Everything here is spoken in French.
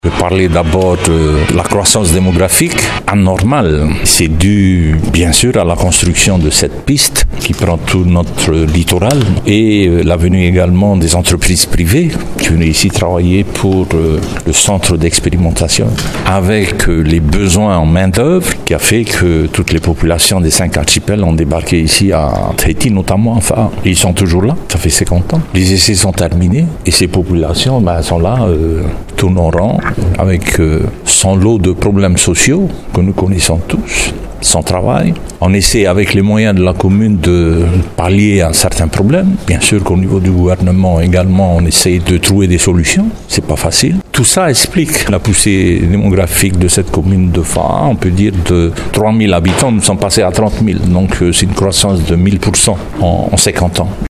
Je vais parler d'abord de la croissance démographique anormale. C'est dû, bien sûr, à la construction de cette piste qui prend tout notre littoral et la venue également des entreprises privées qui venaient ici travailler pour le centre d'expérimentation avec les besoins en main-d'œuvre qui a fait que toutes les populations des 5 archipels ont débarqué ici à Tahiti, notamment. Enfin, ils sont toujours là. Ça fait 50 ans. Les essais sont terminés et ces populations sont là, tournent en rang avec son lot de problèmes sociaux que nous connaissons tous, son travail. On essaie avec les moyens de la commune de pallier à certains problèmes. Bien sûr qu'au niveau du gouvernement également, on essaie de trouver des solutions. C'est pas facile. Tout ça explique la poussée démographique de cette commune de Fa'a. On peut dire de 3 000 habitants, nous sommes passés à 30 000. Donc c'est une croissance de 1000% en 50 ans.